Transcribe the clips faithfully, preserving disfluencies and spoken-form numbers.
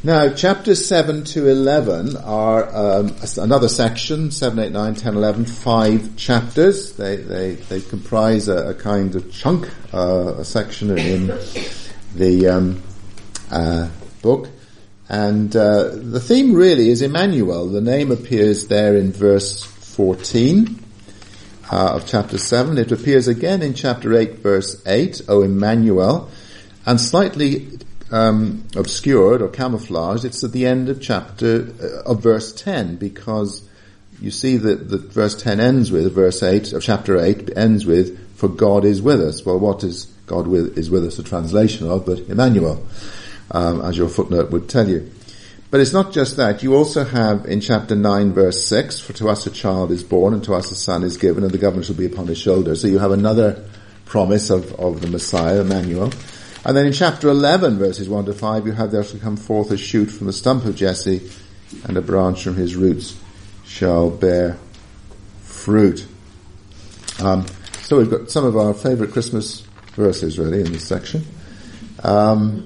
Now, chapters seven to eleven are um, another section, seven, eight, nine, ten, eleven, five chapters. They they, they comprise a, a kind of chunk, uh, a section in the um, uh, book. And uh, the theme really is Emmanuel. The name appears there in verse fourteen uh, of chapter seven. It appears again in chapter eight, verse eight, O Emmanuel, and slightly um, obscured or camouflaged, it's at the end of chapter uh, of verse ten, because you see that, that verse ten ends with, verse eight of chapter eight ends with, for God is with us. Well, what is God with, is with us a translation of, but Emmanuel. Um, as your footnote would tell you. But it's not just that. You also have in chapter nine verse six, for to us a child is born and to us a son is given and the government shall be upon his shoulder. So you have another promise of, of the Messiah, Emmanuel. And then in chapter eleven verses one to five you have there shall come forth a shoot from the stump of Jesse and a branch from his roots shall bear fruit. Um, so we've got some of our favourite Christmas verses really in this section. Um,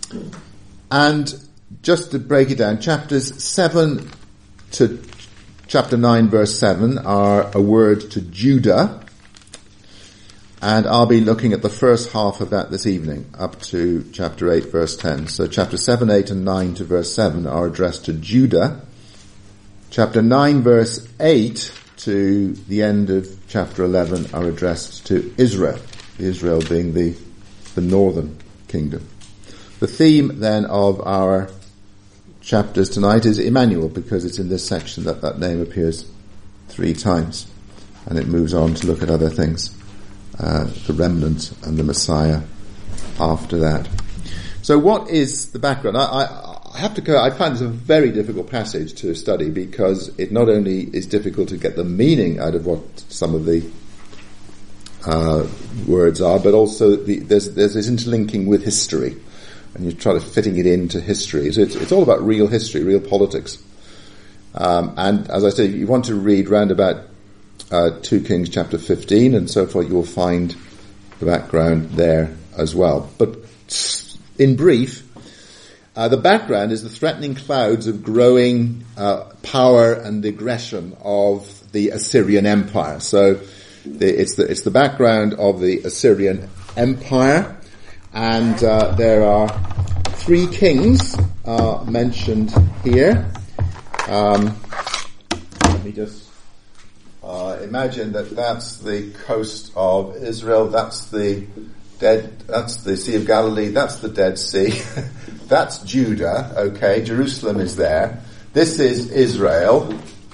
And just to break it down, chapters seven to chapter nine verse seven are a word to Judah, and I'll be looking at the first half of that this evening, up to chapter eight verse ten. So chapter seven, eight and nine to verse seven are addressed to Judah. Chapter nine verse eight to the end of chapter eleven are addressed to Israel, Israel being the, the northern kingdom. The theme then of our chapters tonight is Emmanuel, because it's in this section that that name appears three times. And it moves on to look at other things, uh, the remnant and the Messiah after that. So what is the background? I, I, I have to go, I find this a very difficult passage to study, because it not only is difficult to get the meaning out of what some of the uh, words are, but also the, there's, there's this interlinking with history. And you try to fitting it into history. So it's, it's all about real history, real politics. Um, and as I say, if you want to read round about uh, two Kings chapter fifteen and so forth, you'll find the background there as well. But in brief, uh, the background is the threatening clouds of growing uh, power and aggression of the Assyrian Empire. So the, it's the it's the background of the Assyrian Empire. And uh, there are three kings uh, mentioned here. Um, let me just uh, imagine that that's the coast of Israel. That's the dead. That's the Sea of Galilee. That's the Dead Sea. That's Judah. Okay, Jerusalem is there. This is Israel.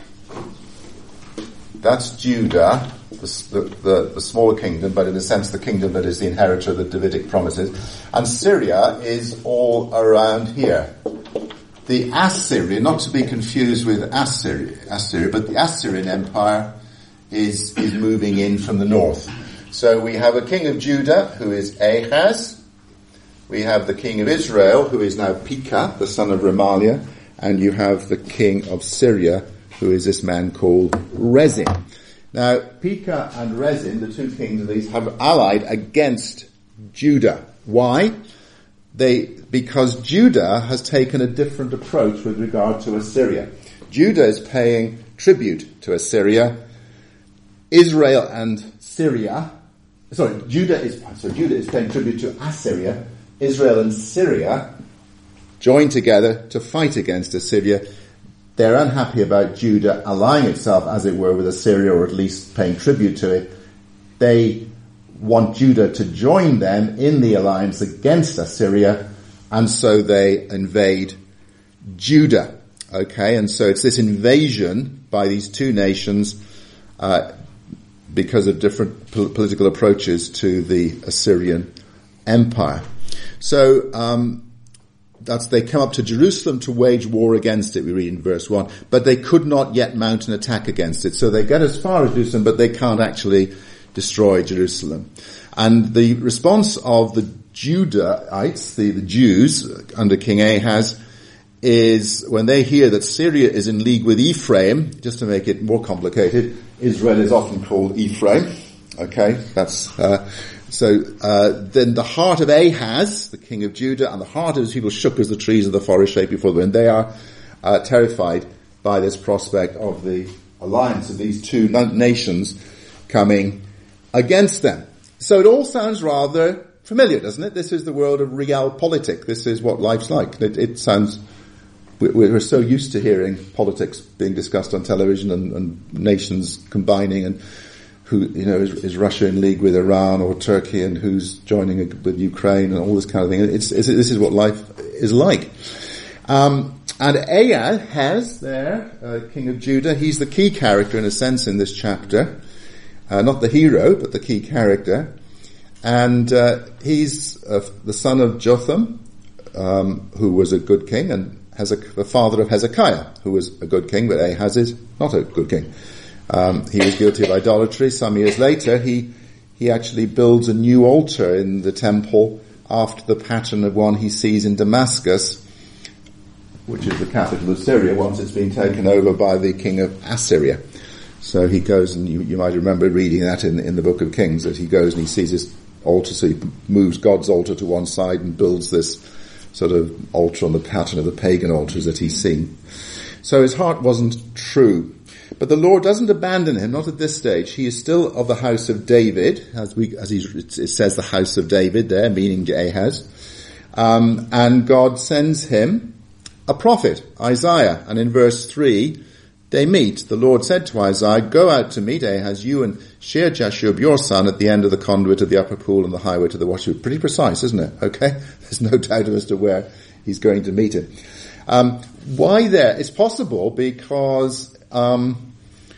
That's Judah. The, the, the smaller kingdom, but in a sense the kingdom that is the inheritor of the Davidic promises. And Syria is all around here. The Assyrian, not to be confused with Assyria, Assyria, but the Assyrian Empire is, is moving in from the north. So we have a king of Judah who is Ahaz. We have the king of Israel who is now Pekah, the son of Remaliah. And you have the king of Syria who is this man called Rezin. Now, Pekah and Rezin, the two kings of these, have allied against Judah. Why? They, because Judah has taken a different approach with regard to Assyria. Judah is paying tribute to Assyria. Israel and Syria, sorry, Judah is, so Judah is paying tribute to Assyria. Israel and Syria join together to fight against Assyria. They're unhappy about Judah allying itself, as it were, with Assyria, or at least paying tribute to it. They want Judah to join them in the alliance against Assyria, and so they invade Judah. Okay, and so it's this invasion by these two nations uh, because of different po- political approaches to the Assyrian Empire. So, um, That's, they come up to Jerusalem to wage war against it, we read in verse one, but they could not yet mount an attack against it. So they get as far as Jerusalem, but they can't actually destroy Jerusalem. And the response of the Judahites, the, the Jews under King Ahaz, is when they hear that Syria is in league with Ephraim, just to make it more complicated, Israel is often called Ephraim. Okay, that's, uh, So uh, then the heart of Ahaz, the king of Judah, and the heart of his people shook as the trees of the forest shake before the wind. They are uh, terrified by this prospect of the alliance of these two nations coming against them. So it all sounds rather familiar, doesn't it? This is the world of realpolitik. This is what life's like. It, it sounds... We're so used to hearing politics being discussed on television and, and nations combining and who, you know, is, is Russia in league with Iran or Turkey and who's joining with Ukraine and all this kind of thing. It's, it's, this is what life is like. Um, and Ahaz there, uh, king of Judah, he's the key character in a sense in this chapter. Uh, not the hero, but the key character. And uh, he's uh, the son of Jotham, um, who was a good king, and Hezek- the father of Hezekiah, who was a good king, but Ahaz is not a good king. Um, he was guilty of idolatry. Some years later, he he actually builds a new altar in the temple after the pattern of one he sees in Damascus, which is the capital of Syria, once it's been taken over by the king of Assyria. So he goes, and you, you might remember reading that in, in the book of Kings, that he goes and he sees this altar, so he moves God's altar to one side and builds this sort of altar on the pattern of the pagan altars that he's seen. So his heart wasn't true. But the Lord doesn't abandon him, not at this stage. He is still of the house of David, as we, as he, it says the house of David there, meaning Ahaz. Um, and God sends him a prophet, Isaiah. And in verse three, they meet. The Lord said to Isaiah, go out to meet Ahaz, you and Shear-Jashub, your son, at the end of the conduit of the upper pool and the highway to the water. Pretty precise, isn't it? Okay? There's no doubt as to where he's going to meet him. Um, why there? It's possible because um,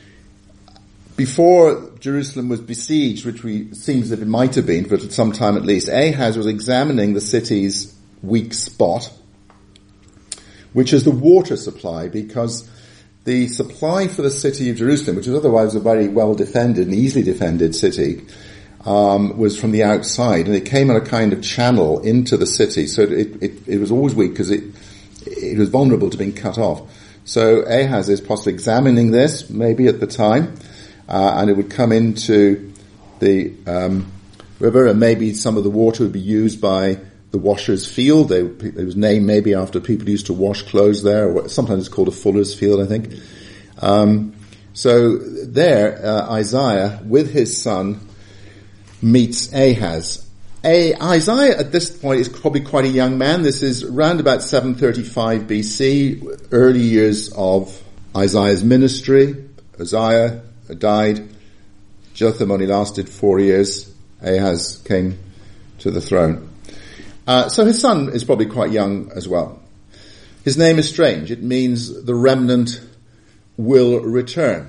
before Jerusalem was besieged, which we seems that it might have been, but at some time at least, Ahaz was examining the city's weak spot, which is the water supply, because the supply for the city of Jerusalem, which is otherwise a very well defended and easily defended city, um, was from the outside, and it came on a kind of channel into the city. So it it, it was always weak because it it was vulnerable to being cut off. So Ahaz is possibly examining this, maybe at the time, uh, and it would come into the um, river, and maybe some of the water would be used by the washer's field. They, it was named maybe after people who used to wash clothes there, or sometimes it's called a fuller's field, I think. Um, so there, uh, Isaiah, with his son, meets Ahaz. A, Isaiah at this point is probably quite a young man. This is around about seven thirty-five B C, early years of Isaiah's ministry. Uzziah died. Jotham only lasted four years. Ahaz came to the throne. Uh, so his son is probably quite young as well. His name is strange. It means the remnant will return.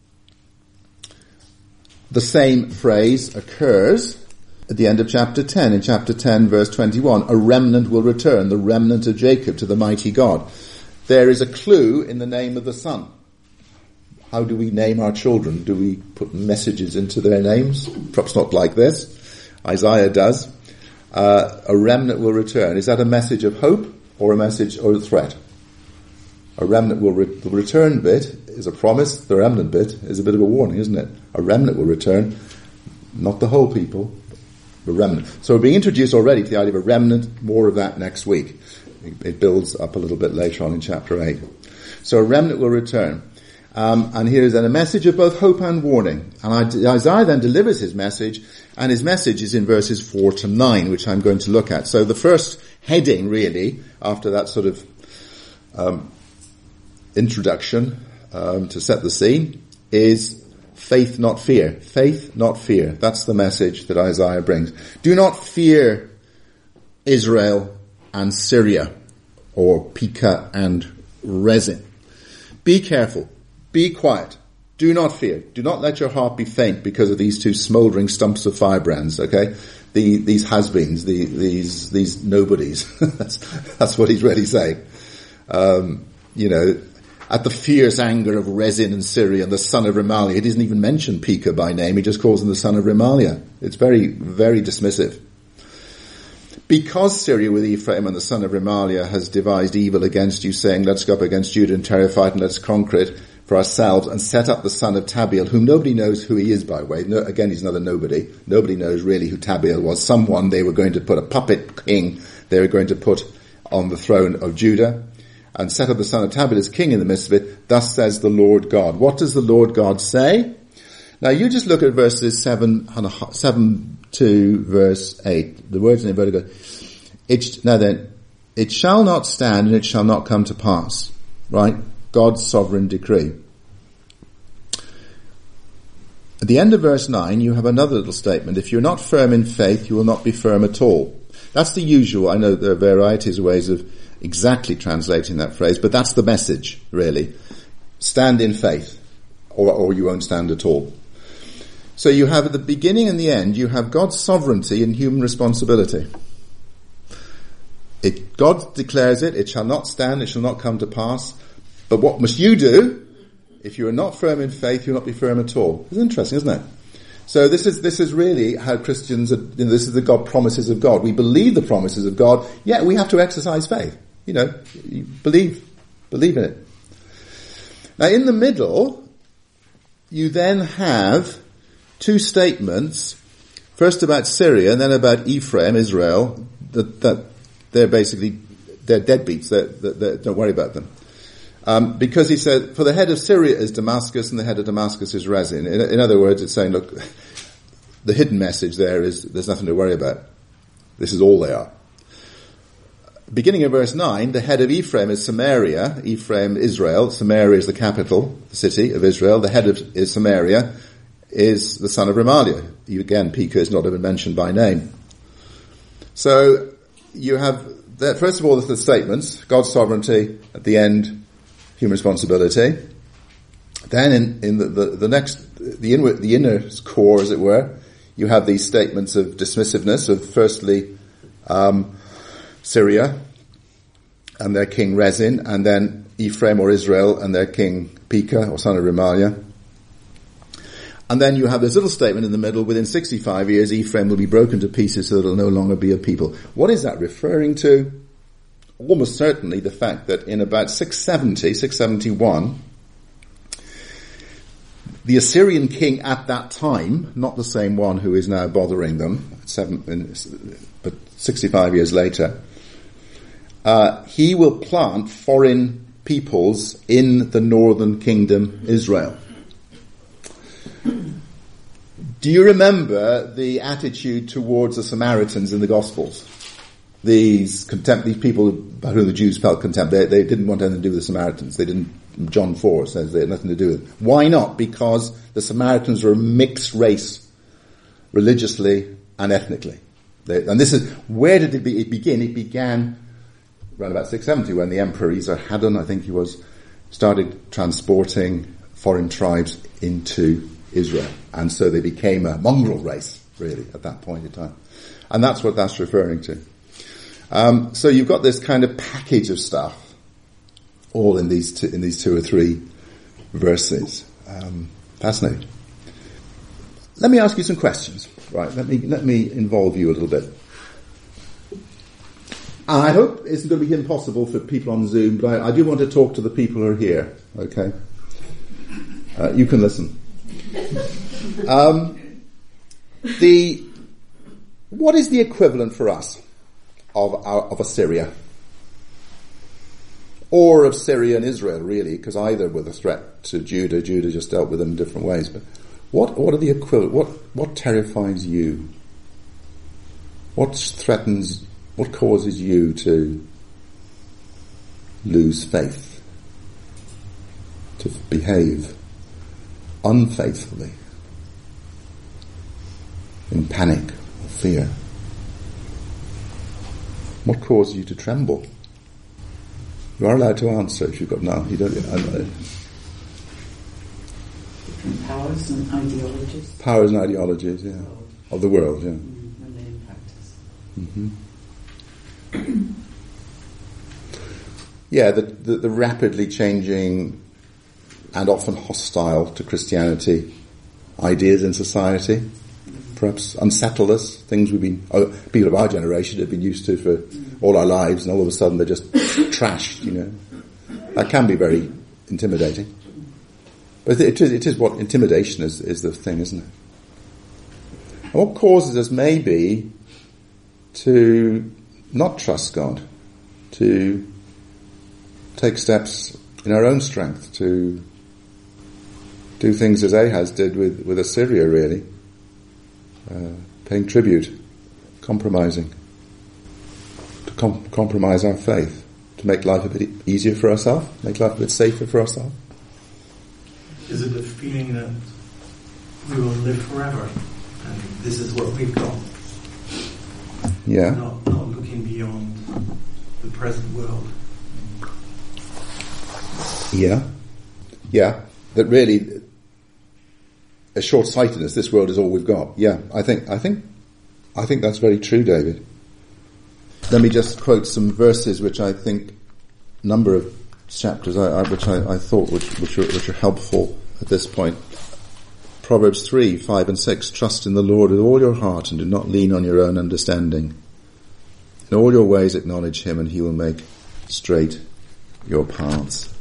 The same phrase occurs at the end of chapter ten. In chapter ten, verse twenty-one, a remnant will return, the remnant of Jacob, to the mighty God. There is a clue in the name of the son. How do we name our children? Do we put messages into their names? Perhaps not like this. Isaiah does. Uh, a remnant will return. Is that a message of hope or a message or a threat? A remnant will re- the return bit is a promise. The remnant bit is a bit of a warning, isn't it? A remnant will return, not the whole people, the remnant. So we're being introduced already to the idea of a remnant. More of that next week. It, it builds up a little bit later on in chapter eight. So a remnant will return. Um, and here is then a message of both hope and warning. And Isaiah then delivers his message, and his message is in verses four to nine, which I'm going to look at. So the first heading, really, after that sort of um, introduction um, to set the scene, is faith, not fear. Faith, not fear. That's the message that Isaiah brings. Do not fear Israel and Syria, or Pekah and Rezin. Be careful. Be quiet. Do not fear. Do not let your heart be faint because of these two smouldering stumps of firebrands, okay? The, these has-beens, the, these, these nobodies. that's, that's what he's really saying. Um, you know, at the fierce anger of Rezin and Syria and the son of Remaliah. He doesn't even mention Pekah by name. He just calls him the son of Remaliah. It's very, very dismissive. Because Syria with Ephraim and the son of Remaliah has devised evil against you, saying, let's go up against Judah and terrify it and let's conquer it, for ourselves and set up the son of Tabiel, whom nobody knows who he is, by the way. No, again, he's another nobody. Nobody knows really who Tabiel was. Someone they were going to put, a puppet king, they were going to put on the throne of Judah, and set up the son of Tabiel as king in the midst of it. Thus says the Lord God. What does the Lord God say? Now you just look at verses seven, seven to verse eight. The words in inverted commas. It, now then, it shall not stand and it shall not come to pass. Right? God's sovereign decree. At the end of verse nine, you have another little statement. If you're not firm in faith, you will not be firm at all. That's the usual. I know there are varieties of ways of exactly translating that phrase, but that's the message, really. Stand in faith, or, or you won't stand at all. So you have at the beginning and the end, you have God's sovereignty and human responsibility. It, God declares it, it shall not stand, it shall not come to pass. But what must you do? If you are not firm in faith, you'll not be firm at all. It's interesting, isn't it? So this is this is really how Christians are, you know, this is the God promises of God. We believe the promises of God, yet we have to exercise faith. You know, you believe, believe in it. Now in the middle, you then have two statements, first about Syria and then about Ephraim, Israel, that, that they're basically, they're deadbeats, they're, they're, they're, don't worry about them. Um, because he said, for the head of Syria is Damascus and the head of Damascus is Rezin. In, in other words, it's saying, look, the hidden message there is there's nothing to worry about. This is all they are. Beginning of verse nine, the head of Ephraim is Samaria, Ephraim, Israel. Samaria is the capital, the city of Israel. The head of is Samaria is the son of Remaliah. Again, Pekah is not even mentioned by name. So you have, that, first of all, the statements, God's sovereignty, at the end, human responsibility. Then in, in the, the, the next, the inner, the inner core, as it were, you have these statements of dismissiveness of firstly, um, Syria and their king Rezin, and then Ephraim or Israel and their king Pekah or son of Remaliah. And then you have this little statement in the middle, within sixty-five years Ephraim will be broken to pieces so that it will no longer be a people. What is that referring to? Almost certainly the fact that in about six seventy, six seventy-one, the Assyrian king at that time, not the same one who is now bothering them, seven, but sixty-five years later, uh, he will plant foreign peoples in the northern kingdom, Israel. Do you remember the attitude towards the Samaritans in the Gospels? These contempt, these people about whom the Jews felt contempt, they, they didn't want anything to do with the Samaritans. They didn't, John four says they had nothing to do with it. Why not? Because the Samaritans were a mixed race, religiously and ethnically. They, and this is, where did it, be, it begin? It began around about six seventy when the Emperor Esarhaddon, I think he was, started transporting foreign tribes into Israel. And so they became a mongrel race, really, at that point in time. And that's what that's referring to. Um, so you've got this kind of package of stuff, all in these two, in these two or three verses. Um, fascinating. Let me ask you some questions. Right, let me let me involve you a little bit. I hope it's going to be impossible for people on Zoom, but I, I do want to talk to the people who are here. Okay, uh, you can listen. Um, the what is the equivalent for us of our, of Assyria, or of Syria and Israel, really? Because either were the threat to Judah. Judah just dealt with them in different ways. But what what are the equivalent? What what terrifies you? What threatens? What causes you to lose faith, to behave unfaithfully, in panic or fear? What causes you to tremble? You are allowed to answer if you've got none. You don't. I know. Different powers and ideologies. Powers and ideologies, yeah, of the world, yeah. Mm, when they impact us. Mm-hmm. Yeah, the, the, the rapidly changing and often hostile to Christianity ideas in society, perhaps unsettle us, things we've been, oh, people of our generation have been used to for all our lives, and all of a sudden they're just trashed, you know. That can be very intimidating. But it is, it is what intimidation is, is the thing, isn't it? And what causes us maybe to not trust God, to take steps in our own strength, to do things as Ahaz did with, with Assyria, really. Uh, paying tribute, compromising, to com- compromise our faith, to make life a bit easier for ourselves, make life a bit safer for ourselves. Is it the feeling that we will live forever and this is what we've got? Yeah. Not, not looking beyond the present world. Yeah. Yeah. That really, a short-sightedness, this world is all we've got. Yeah. I think, I think, I think that's very true, David. Let me just quote some verses which I think, number of chapters I, I, which I, I thought which, which, are, which are helpful at this point. Proverbs three, five and six. Trust in the Lord with all your heart and do not lean on your own understanding. In all your ways acknowledge him and he will make straight your paths.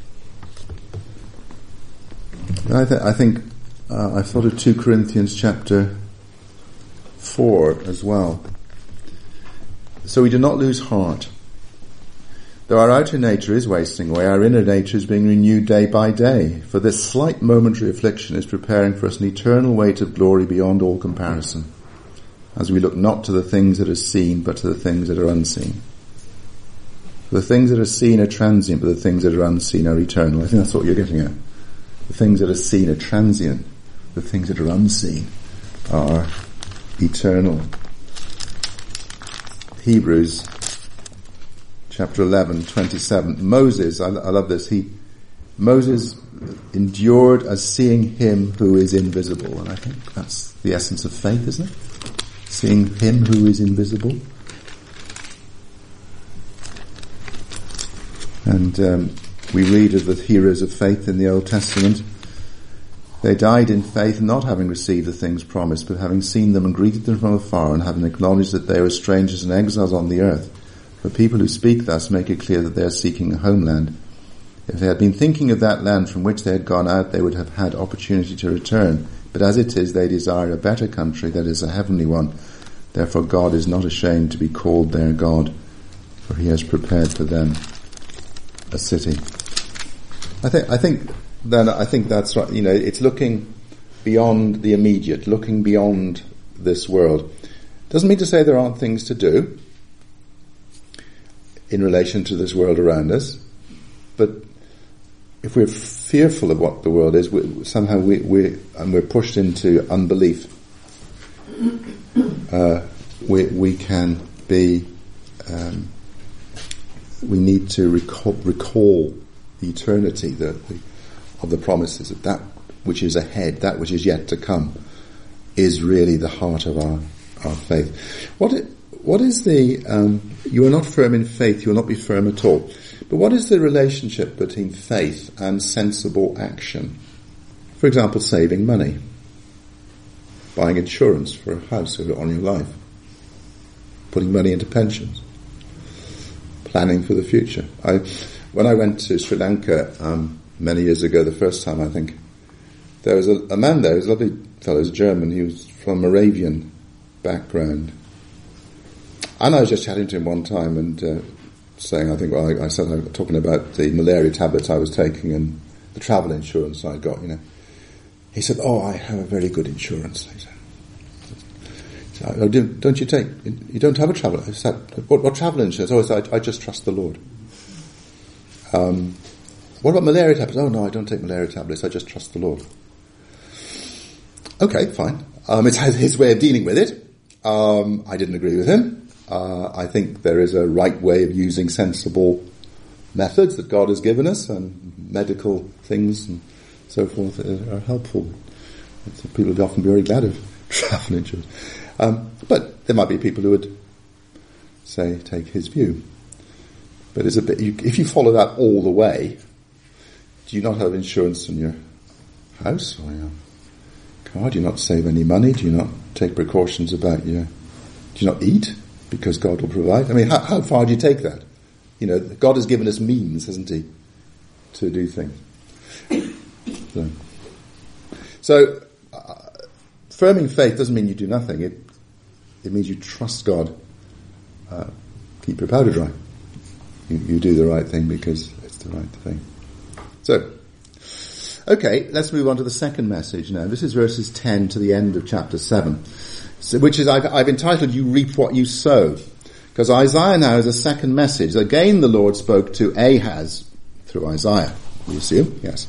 And I, th- I think uh, I thought of two Corinthians chapter four as well. So we do not lose heart. Though our outer nature is wasting away, our inner nature is being renewed day by day. For this slight momentary affliction is preparing for us an eternal weight of glory beyond all comparison, as we look not to the things that are seen, but to the things that are unseen. For the things that are seen are transient, but the things that are unseen are eternal. I think that's what you're getting at. The things that are seen are transient, the things that are unseen are eternal. Hebrews chapter eleven, twenty-seven. Moses, I, I love this, he, Moses endured as seeing him who is invisible. And I think that's the essence of faith, isn't it? Seeing him who is invisible. And um, we read of the heroes of faith in the Old Testament. They died in faith, not having received the things promised, but having seen them and greeted them from afar, and having acknowledged that they were strangers and exiles on the earth. For people who speak thus make it clear that they are seeking a homeland. If they had been thinking of that land from which they had gone out, they would have had opportunity to return. But as it is, they desire a better country, that is, a heavenly one. Therefore God is not ashamed to be called their God, for he has prepared for them a city. I think, I think, then I think that's right. You know, it's looking beyond the immediate, looking beyond this world. Doesn't mean to say there aren't things to do in relation to this world around us, but if we're fearful of what the world is, we, somehow we, we and we're pushed into unbelief, uh, we we can be. Um, we need to recall, recall the eternity the, the, of the promises that that which is ahead, that which is yet to come, is really the heart of our our faith. What it, what is the? Um, you are not firm in faith; you will not be firm at all. But what is the relationship between faith and sensible action? For example, saving money, buying insurance for a house or on your life, putting money into pensions, planning for the future. I, when I went to Sri Lanka um, many years ago, the first time I think, there was a, a man there, he was a lovely fellow, he was German, he was from Moravian background. And I was just chatting to him one time and uh, saying, I think, well, I, I said, I was talking about the malaria tablets I was taking and the travel insurance I got, you know. He said, oh, I have a very good insurance. He said, oh, don't you take, you don't have a travel, I said, what, what travel insurance? Oh, I said, I, I just trust the Lord. Um, what about malaria tablets? Oh, no, I don't take malaria tablets, I just trust the Lord. Okay, fine. Um, it's his way of dealing with it. Um, I didn't agree with him. Uh, I think there is a right way of using sensible methods that God has given us, and medical things and so forth are helpful. People would often be very glad of travel insurance. Um, but there might be people who would say, take his view. But it's a bit, you, if you follow that all the way, do you not have insurance on your house or your car? Do you not save any money? Do you not take precautions about your, do you not eat? Because God will provide. I mean, how, how far do you take that? You know, God has given us means, hasn't he, to do things. So. So, uh, affirming faith doesn't mean you do nothing. It it means you trust God. Uh, keep your powder dry. You, you do the right thing because it's the right thing. So, okay, let's move on to the second message now. This is verses ten to the end of chapter seven, so, which is I've, I've entitled "You Reap What You Sow," because Isaiah now is a second message. Again, the Lord spoke to Ahaz through Isaiah. You assume, yes,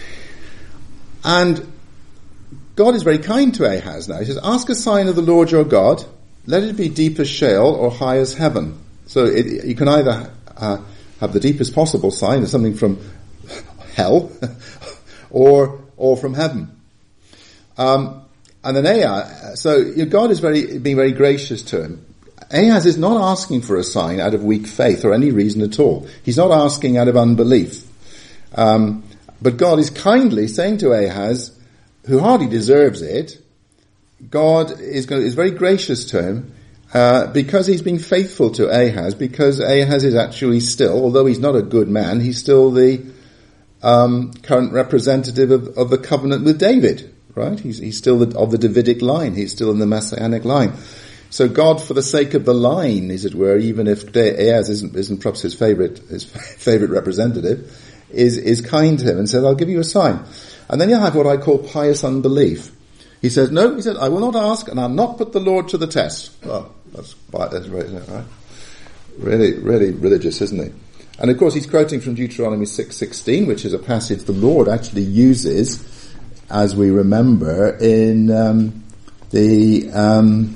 and God is very kind to Ahaz now. He says, "Ask a sign of the Lord your God. Let it be deep as Sheol or high as heaven." So it, you can either uh, have the deepest possible sign, something from hell, or or from heaven. Um, and then Ahaz, so God is very being very gracious to him. Ahaz is not asking for a sign out of weak faith or any reason at all. He's not asking out of unbelief. Um, but God is kindly saying to Ahaz, who hardly deserves it, God is, going, is very gracious to him uh, because he's been faithful to Ahaz, because Ahaz is actually still, although he's not a good man, he's still the um, current representative of, of the covenant with David, right? He's, he's still the, of the Davidic line. He's still in the Messianic line. So God, for the sake of the line, as it were, even if Ahaz isn't, isn't perhaps his favorite, his favorite representative, is, is kind to him and says, "I'll give you a sign." And then you have what I call pious unbelief. He says, no, he said, "I will not ask and I'll not put the Lord to the test." Well, that's, that's right, isn't it, right? Really, really religious, isn't he? And of course he's quoting from Deuteronomy six sixteen, which is a passage the Lord actually uses, as we remember, in um, the um,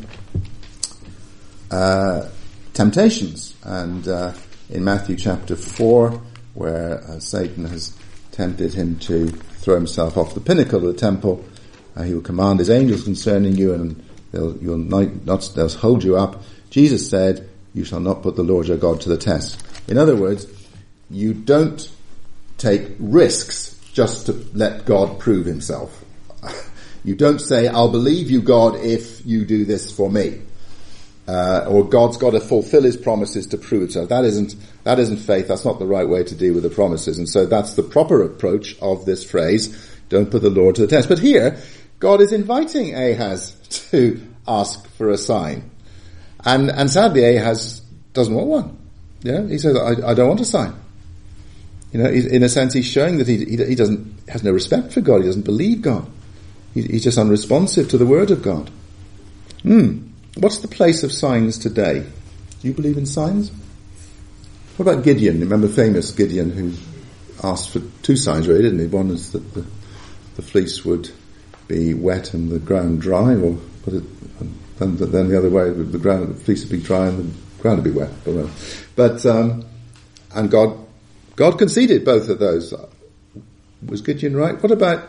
uh, temptations. And uh, in Matthew chapter four, where uh, Satan has tempted him to throw himself off the pinnacle of the temple, uh, he will command his angels concerning you, and they'll, you'll not, not, they'll hold you up. Jesus said, "You shall not put the Lord your God to the test." In other words, you don't take risks just to let God prove himself. You don't say, "I'll believe you, God, if you do this for me." Uh, or God's got to fulfill his promises to prove it. So that isn't, that isn't faith. That's not the right way to deal with the promises. And so that's the proper approach of this phrase, "Don't put the Lord to the test." But here, God is inviting Ahaz to ask for a sign. And, and sadly, Ahaz doesn't want one. Yeah, he says, I, I don't want a sign. You know, he's, in a sense, he's showing that he, he, he doesn't, has no respect for God. He doesn't believe God. He, he's just unresponsive to the word of God. Hmm. What's the place of signs today? Do you believe in signs? What about Gideon? Remember famous Gideon who asked for two signs, really, didn't he? One is that the, the fleece would be wet and the ground dry, or put it, and then the other way, the ground, the fleece would be dry and the ground would be wet. But um, and God, God conceded both of those. Was Gideon right? What about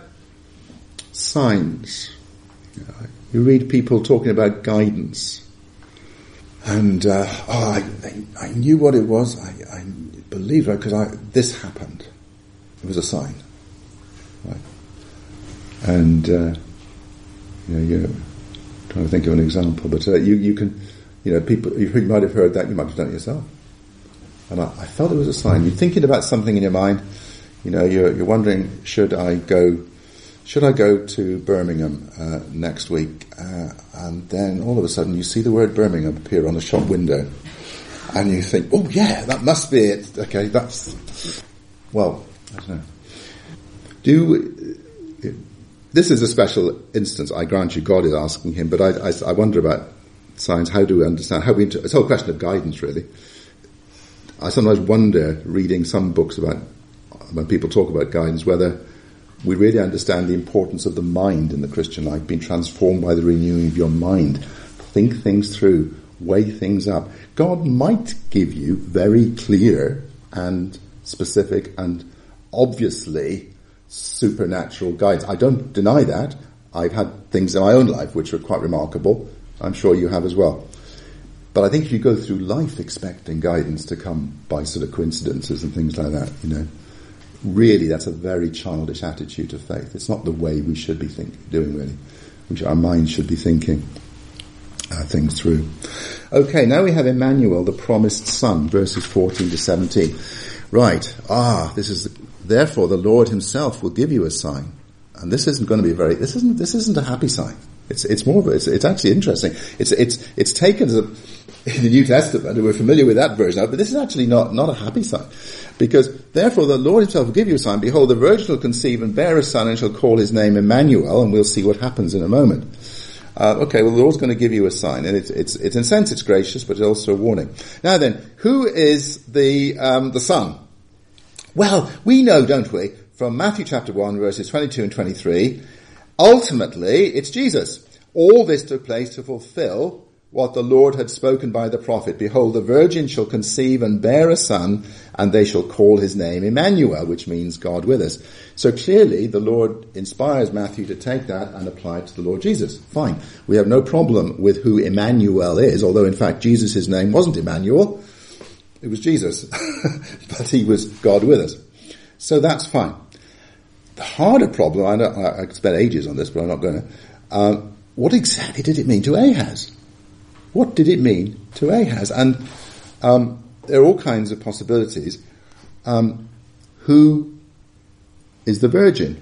signs? You read people talking about guidance, and uh, oh, I, I knew what it was. I, I believed it because I this happened. It was a sign, right? And uh, you know, you're trying to think of an example, but uh, you you can, you know, people you might have heard that. You might have done it yourself. And I, I felt it was a sign. You're thinking about something in your mind. You know, you're you're wondering, should I go? Should I go to Birmingham uh, next week? Uh, and then all of a sudden you see the word Birmingham appear on a shop window. And you think, oh yeah, that must be it. Okay, that's... Well, I don't know. Do... This is a special instance, I grant you, God is asking him, but I, I, I wonder about signs. How do we understand? How we inter- it's a whole question of guidance, really. I sometimes wonder, reading some books about... when people talk about guidance, whether... we really understand the importance of the mind in the Christian life, being transformed by the renewing of your mind. Think things through, weigh things up. God might give you very clear and specific and obviously supernatural guidance. I don't deny that. I've had things in my own life which are quite remarkable. I'm sure you have as well. But I think if you go through life expecting guidance to come by sort of coincidences and things like that, you know, really that's a very childish attitude of faith. It's not the way we should be think, doing really. We should, our minds should be thinking uh, things through. Okay, now we have Emmanuel, the promised son, verses fourteen to seventeen. Right, ah, this is, the, therefore the Lord himself will give you a sign. and this isn't going to be very, this isn't, this isn't a happy sign. It's, it's more of a, it's, it's actually interesting. It's, it's, it's taken as a, in the New Testament, and we're familiar with that version of it, but this is actually not, not a happy sign. Because, therefore, the Lord himself will give you a sign. Behold, the virgin will conceive and bear a son and shall call his name Emmanuel, and we'll see what happens in a moment. Uh, okay, well, the Lord's going to give you a sign, and it's, it's, it's in a sense it's gracious, but it's also a warning. Now then, who is the, um, the son? Well, we know, don't we, from Matthew chapter one, verses twenty-two and twenty-three, ultimately, it's Jesus. All this took place to fulfill what the Lord had spoken by the prophet. Behold, the virgin shall conceive and bear a son, and they shall call his name Emmanuel, which means God with us. So clearly, the Lord inspires Matthew to take that and apply it to the Lord Jesus. Fine. We have no problem with who Emmanuel is, although in fact Jesus' name wasn't Emmanuel. It was Jesus. But he was God with us. So that's fine. The harder problem, I know I could spend ages on this, but I'm not going to. Um, what exactly did it mean to Ahaz? What did it mean to Ahaz? And um, there are all kinds of possibilities. Um, who is the virgin?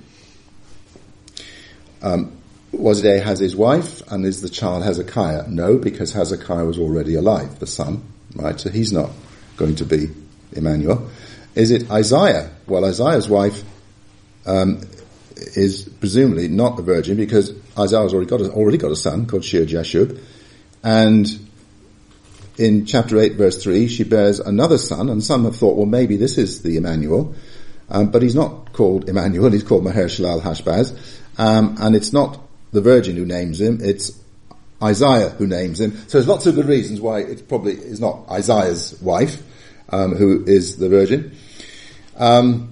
Um, was it Ahaz's wife? And is the child Hezekiah? No, because Hezekiah was already alive, the son, right? So he's not going to be Emmanuel. Is it Isaiah? Well, Isaiah's wife um, is presumably not a virgin because Isaiah's already got a, already got a son called Shear-Jashub. And in chapter eight, verse three, she bears another son, and some have thought, well, maybe this is the Emmanuel. Um, but he's not called Emmanuel, he's called Maher-Shalal-Hashbaz. Um, and it's not the virgin who names him, it's Isaiah who names him. So there's lots of good reasons why it probably is not Isaiah's wife, um, who is the virgin. Um,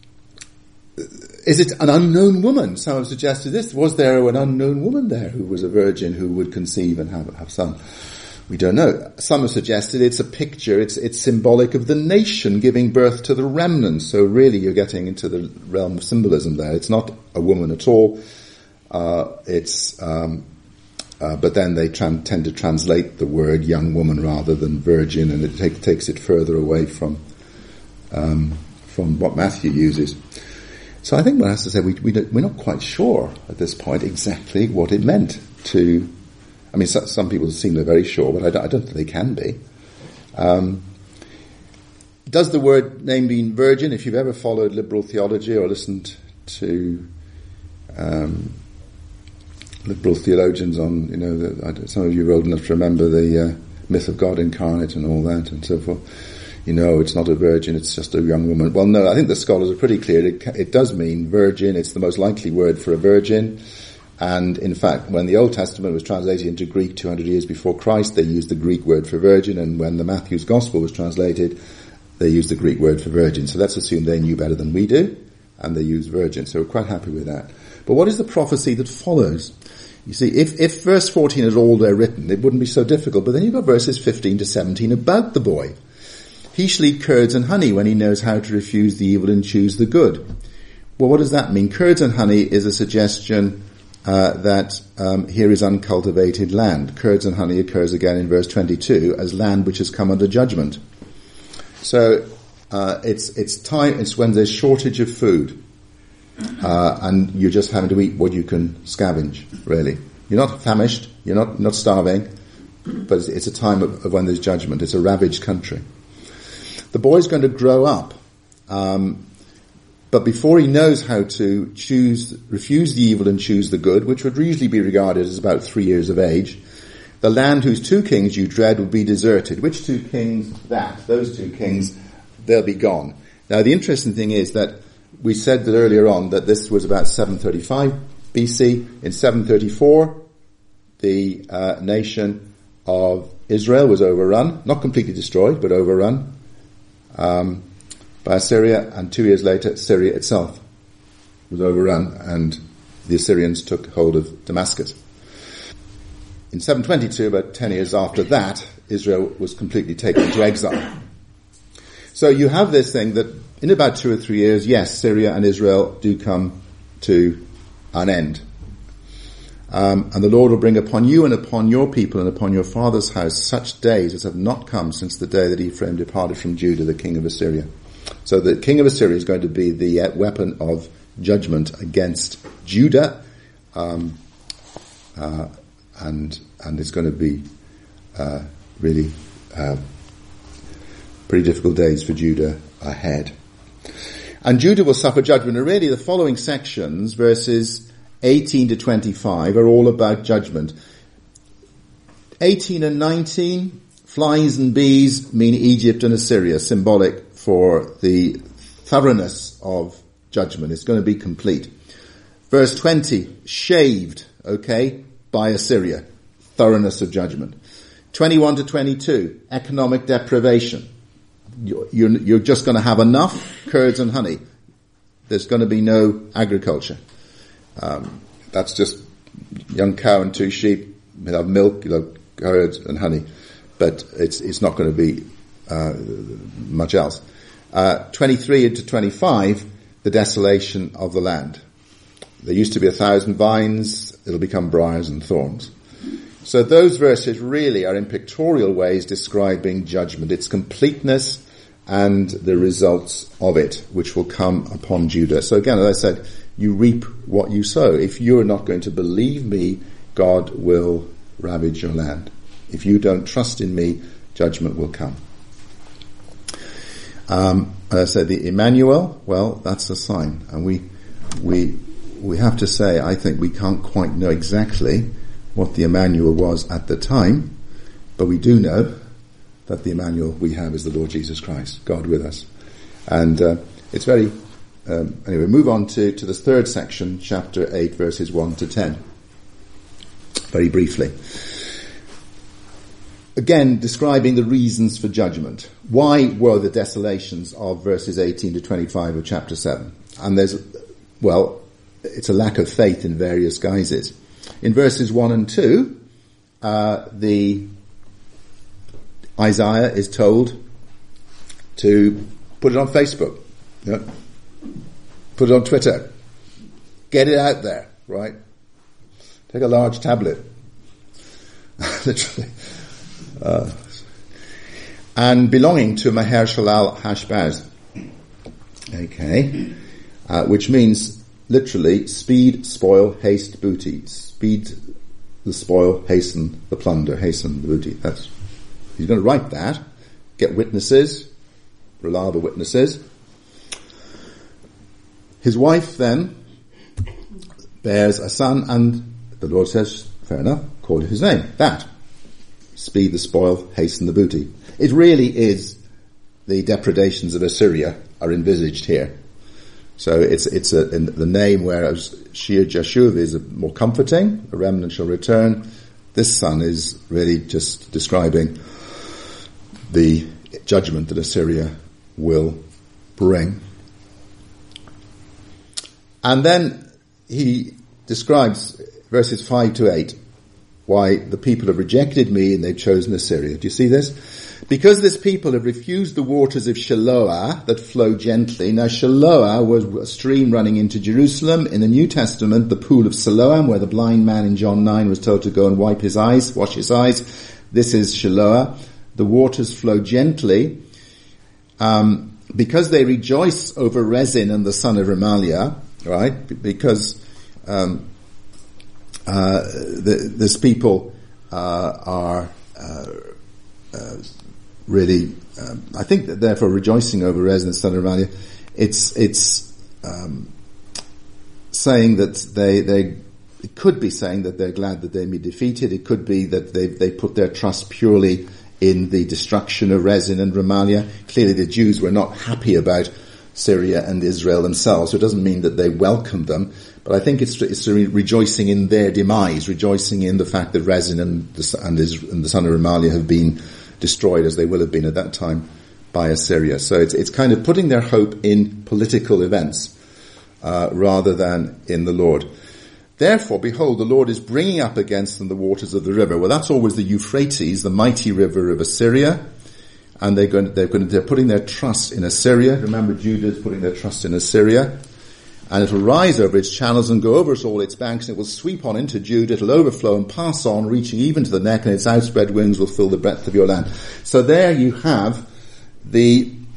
Is it an unknown woman? Some have suggested this. Was there an unknown woman there who was a virgin who would conceive and have, have son? We don't know. Some have suggested it's a picture, it's, it's symbolic of the nation giving birth to the remnant. So really you're getting into the realm of symbolism there. It's not a woman at all. Uh, it's, um, uh, but then they tran- tend to translate the word young woman rather than virgin, and it take, takes it further away from, um, from what Matthew uses. So I think one has to say we, we we're not quite sure at this point exactly what it meant to. I mean, so, some people seem they're very sure, but I don't, I don't think they can be. Um, does the word name mean virgin? If you've ever followed liberal theology or listened to um, liberal theologians on, you know, the, some of you are old enough to remember the uh, myth of God incarnate and all that and so forth. You know, it's not a virgin, it's just a young woman. Well, no, I think the scholars are pretty clear. It, it does mean virgin. It's the most likely word for a virgin. And in fact, when the Old Testament was translated into Greek two hundred years before Christ, they used the Greek word for virgin. And when the Matthew's Gospel was translated, they used the Greek word for virgin. So let's assume they knew better than we do, and they used virgin. So we're quite happy with that. But what is the prophecy that follows? You see, if, if verse fourteen is all there written, it wouldn't be so difficult. But then you've got verses fifteen to seventeen about the boy. He shall eat curds and honey when he knows how to refuse the evil and choose the good. Well, what does that mean? Curds and honey is a suggestion uh, that um, here is uncultivated land. Curds and honey occurs again in verse twenty-two as land which has come under judgment. So uh, it's it's time. It's when there's shortage of food, uh, and you're just having to eat what you can scavenge. Really, you're not famished. You're not not starving, but it's, it's a time of, of when there's judgment. It's a ravaged country. The boy's going to grow up, um, but before he knows how to choose, refuse the evil and choose the good, which would usually be regarded as about three years of age, the land whose two kings you dread will be deserted. Which two kings? That. Those two kings, they'll be gone. Now the interesting thing is that we said that earlier on that this was about seven thirty-five B C. In seven thirty-four, the uh, nation of Israel was overrun, not completely destroyed, but overrun. Um, by Assyria, and two years later Syria itself was overrun and the Assyrians took hold of Damascus. In seven twenty-two, about ten years after that, Israel was completely taken into exile. So you have this thing that in about two or three years, yes, Syria and Israel do come to an end. Um, and the Lord will bring upon you and upon your people and upon your father's house such days as have not come since the day that Ephraim departed from Judah, the king of Assyria. So the king of Assyria is going to be the weapon of judgment against Judah, um, uh, and and it's going to be uh, really uh, pretty difficult days for Judah ahead. And Judah will suffer judgment. And really, the following sections, verses eighteen to twenty-five, are all about judgment. eighteen and nineteen, flies and bees, mean Egypt and Assyria, symbolic for the thoroughness of judgment. It's going to be complete. Verse twenty, shaved, okay, by Assyria, thoroughness of judgment. twenty-one to twenty-two, economic deprivation. You're, you're, you're just going to have enough curds and honey. There's going to be no agriculture. Um, that's just young cow and two sheep. You'll have milk, you'll have curds and honey, but it's it's not going to be uh, much else. Uh, twenty-three into twenty-five, the desolation of the land. There used to be a thousand vines, it'll become briars and thorns. So those verses really are in pictorial ways describing judgment, its completeness and the results of it, which will come upon Judah. So again, as I said, you reap what you sow. If you're not going to believe me, God will ravage your land. If you don't trust in me, judgment will come. Um, as I said, the Emmanuel, well, that's a sign. And we, we, we have to say, I think we can't quite know exactly what the Emmanuel was at the time, but we do know that the Emmanuel we have is the Lord Jesus Christ, God with us. And uh, it's very, um, anyway, move on to, to the third section, chapter eight, verses one to ten. Very briefly. Again, describing the reasons for judgment. Why were the desolations of verses eighteen to twenty-five of chapter seven? And there's, well, it's a lack of faith in various guises. In verses one and two, uh, the Isaiah is told to put it on Facebook, you know, put it on Twitter, get it out there, right? Take a large tablet, literally, uh, and belonging to Maher Shalal Hashbaz, okay, uh, which means literally speed, spoil, haste, booty. Speed the spoil, hasten the plunder, hasten the booty. That's, he's going to write that, get witnesses, reliable witnesses. His wife then bears a son, and the Lord says, fair enough, call his name. That. Speed the spoil, hasten the booty. It really is the depredations of Assyria are envisaged here. So it's it's a, in the name, whereas Shear Jashuv is more comforting, a remnant shall return. This son is really just describing the judgment that Assyria will bring. And then he describes verses five to eight, why the people have rejected me and they've chosen Assyria. Do you see this? Because this people have refused the waters of Shiloah that flow gently. Now Shiloah was a stream running into Jerusalem. In the New Testament, the pool of Siloam, where the blind man in John nine was told to go and wipe his eyes, wash his eyes. This is Shiloah. The waters flow gently. Um, because they rejoice over Rezin and the son of Remaliah, right? Because um, uh, the, this people uh, are uh, uh, really, um, I think that therefore rejoicing over Rezin and the son of Remaliah, it's it's um, saying that they they it could be saying that they're glad that they be defeated. It could be that they they put their trust purely in the destruction of Rezin and Remaliah. Clearly the Jews were not happy about Syria and Israel themselves, so it doesn't mean that they welcomed them, but I think it's, it's rejoicing in their demise, rejoicing in the fact that Rezin and the, and, his, and the son of Remaliah have been destroyed, as they will have been at that time, by Assyria. So it's, it's kind of putting their hope in political events, uh, rather than in the Lord. Therefore, behold, the Lord is bringing up against them the waters of the river. Well, that's always the Euphrates, the mighty river of Assyria. And they're going to, they're going to, they're putting their trust in Assyria. Remember, Judah is putting their trust in Assyria. And it will rise over its channels and go over all its banks, and it will sweep on into Judah. It will overflow and pass on, reaching even to the neck, and its outspread wings will fill the breadth of your land. So there you have the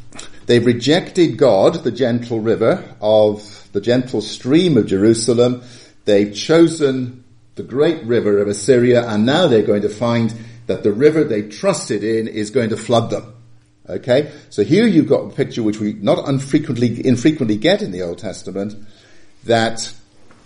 They've rejected God, the gentle river of the gentle stream of Jerusalem. They've chosen the great river of Assyria, and now they're going to find that the river they trusted in is going to flood them. Okay? So here you've got a picture which we not unfrequently, infrequently get in the Old Testament, that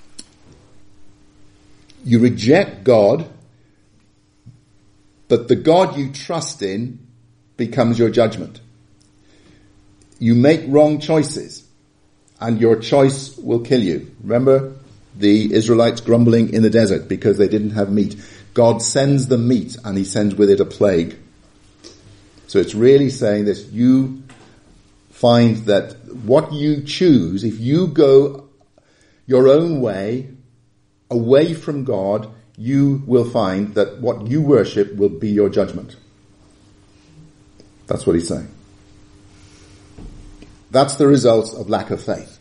you reject God, but the God you trust in becomes your judgment. You make wrong choices, and your choice will kill you. Remember the Israelites grumbling in the desert because they didn't have meat. God sends them meat, and he sends with it a plague. So it's really saying that you find that what you choose, if you go your own way, away from God, you will find that what you worship will be your judgment. That's what he's saying. That's the result of lack of faith.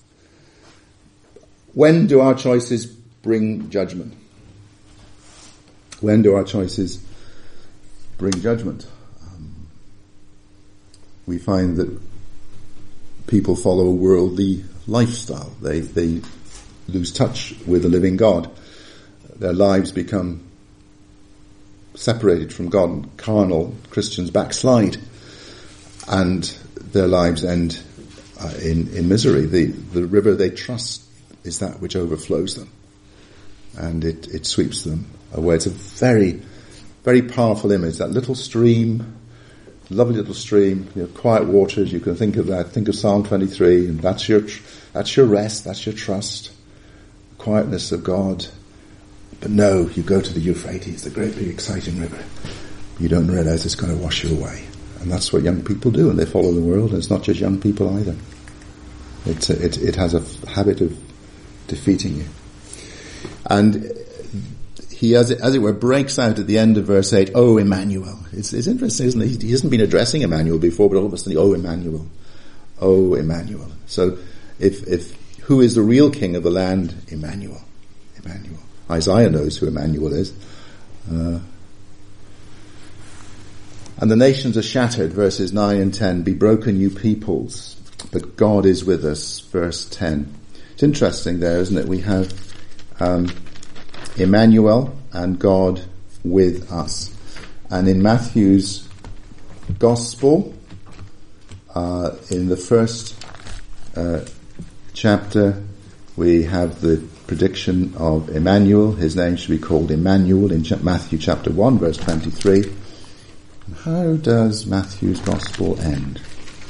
When do our choices bring judgment? When do our choices bring judgment? Um, we find that people follow a worldly lifestyle. They, they lose touch with the living God. Their lives become separated from God. Carnal Christians backslide, and their lives end uh, in, in misery. The, the river they trust is that which overflows them, and it, it sweeps them away. It's a very, very powerful image. That little stream, lovely little stream, you know, quiet waters. You can think of that. Think of Psalm twenty-three, and that's your that's your rest. That's your trust. Quietness of God. But no, you go to the Euphrates, the great big exciting river. You don't realize it's going to wash you away. And that's what young people do, and they follow the world, and it's not just young people either. It's a, it, it has a habit of defeating you. And he, as it, as it were, breaks out at the end of verse eight, oh, Emmanuel. It's, it's interesting, isn't it? He hasn't been addressing Emmanuel before, but all of a sudden, oh, Emmanuel. Oh, Emmanuel. So, if, if, who is the real king of the land? Emmanuel. Emmanuel. Isaiah knows who Emmanuel is. Uh, and the nations are shattered, verses nine and ten. Be broken, you peoples, but God is with us, verse ten. It's interesting there, isn't it? We have um, Emmanuel and God with us. And in Matthew's Gospel, uh, in the first uh, chapter, we have the prediction of Emmanuel. His name should be called Emmanuel in Matthew chapter one, verse twenty-three. How does Matthew's Gospel end?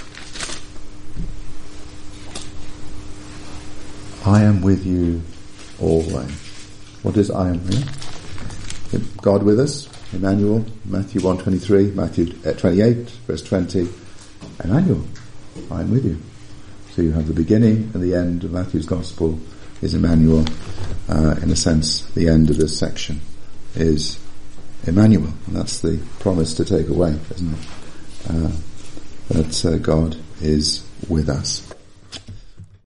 I am with you always. What is I am here? God with us, Emmanuel, Matthew one twenty-three, Matthew twenty-eight, verse twenty, Emmanuel, I am with you. So you have the beginning and the end of Matthew's Gospel is Emmanuel. Uh, in a sense, the end of this section is Emmanuel, and that's the promise to take away, isn't it? Uh, that uh, God is with us.